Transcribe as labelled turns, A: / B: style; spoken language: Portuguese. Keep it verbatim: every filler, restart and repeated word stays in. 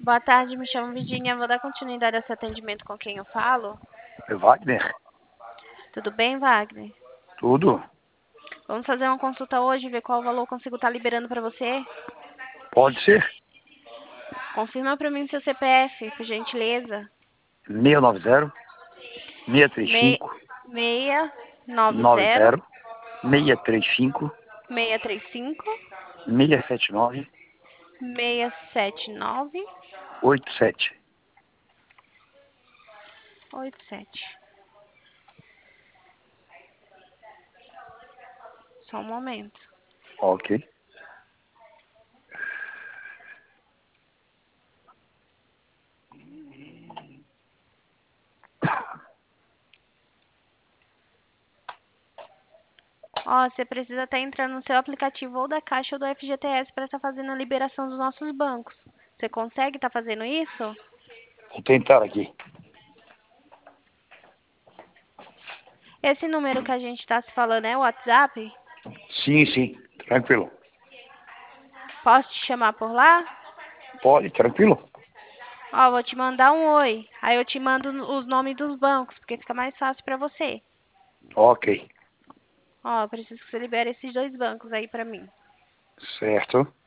A: Boa tarde, me chamo Virginia. Vou dar continuidade a esse atendimento com quem eu falo.
B: É Wagner?
A: Tudo bem, Wagner?
B: Tudo?
A: Vamos fazer uma consulta hoje, ver qual valor eu consigo estar liberando para você.
B: Pode ser?
A: Confirma para mim seu C P F, por gentileza.
B: seis nove zero, seis três
A: Me...
B: cinco,
A: seis nove
B: nove
A: zero,
B: zero, seis três cinco,
A: seis três cinco,
B: seis sete nove,
A: seis sete nove,
B: oito sete.
A: oito sete. Só um momento.
B: Ok.
A: Ó, você precisa estar entrando no seu aplicativo ou da Caixa ou do F G T S para estar fazendo a liberação dos nossos bancos. Você consegue estar fazendo isso?
B: Vou tentar aqui.
A: Esse número que a gente está se falando é o WhatsApp?
B: Sim, sim. Tranquilo.
A: Posso te chamar por lá?
B: Pode, tranquilo?
A: Ó, vou te mandar um oi. Aí eu te mando os nomes dos bancos, porque fica mais fácil para você.
B: Ok.
A: Ó, preciso que você libere esses dois bancos aí para mim.
B: Certo.